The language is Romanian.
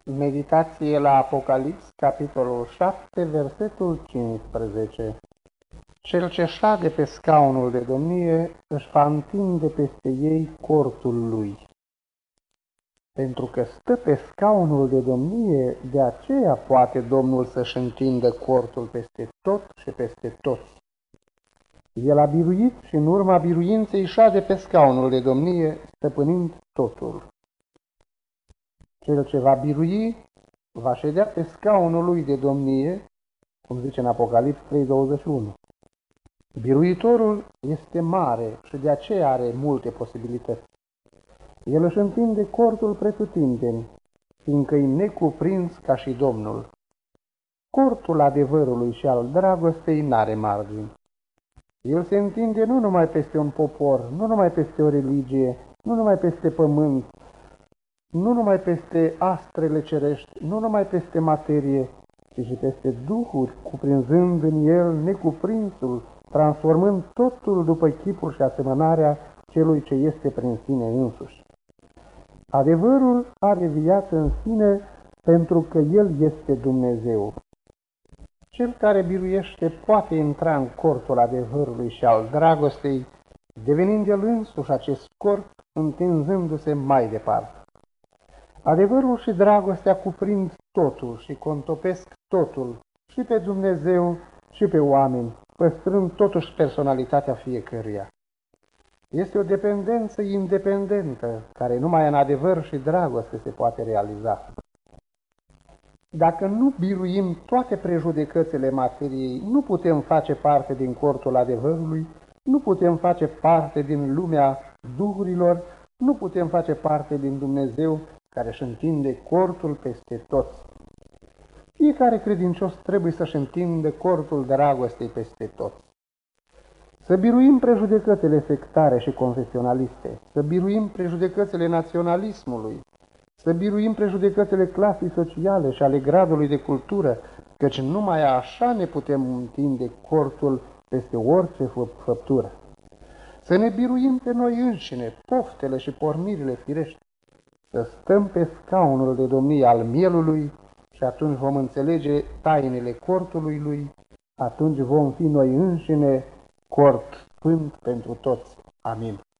Meditație la Apocalips, capitolul 7, versetul 15. Cel ce șade pe scaunul de domnie își va întinde peste ei cortul lui. Pentru că stă pe scaunul de domnie, de aceea poate Domnul să-și întindă cortul peste tot și peste toți. El a biruit și în urma biruinței șade pe scaunul de domnie, stăpânind totul. Cel ce va birui va ședea pe scaunul lui de domnie, cum zice în Apocalips 3:21. Biruitorul este mare și de aceea are multe posibilități. El își întinde cortul pretutindeni, fiindcă e necuprins ca și Domnul. Cortul adevărului și al dragostei n-are margini. El se întinde nu numai peste un popor, nu numai peste o religie, nu numai peste pământ, nu numai peste astrele cerești, nu numai peste materie, ci și peste duhuri, cuprinzând în el necuprinsul, transformând totul după chipul și asemănarea celui ce este prin sine însuși. Adevărul are viață în sine pentru că El este Dumnezeu. Cel care biruiește poate intra în cortul adevărului și al dragostei, devenind el însuși acest corp, întinzându-se mai departe. Adevărul și dragostea cuprind totul și contopesc totul, și pe Dumnezeu și pe oameni, păstrând totuși personalitatea fiecăruia. Este o dependență independentă, care numai în adevăr și dragoste se poate realiza. Dacă nu biruim toate prejudecățile materiei, nu putem face parte din cortul adevărului, nu putem face parte din lumea duhurilor, nu putem face parte din Dumnezeu care își întinde cortul peste toți. Fiecare credincios trebuie să-și întindă cortul dragostei peste toți. Să biruim prejudecățile sectare și confesionaliste, să biruim prejudecățile naționalismului, să biruim prejudecățile clasei sociale și ale gradului de cultură, căci numai așa ne putem întinde cortul peste orice făptură. Să ne biruim pe noi înșine, poftele și pornirile firești, să stăm pe scaunul de domnie al mielului și atunci vom înțelege tainele cortului lui, atunci vom fi noi înșine cort sfânt pentru toți. Amin.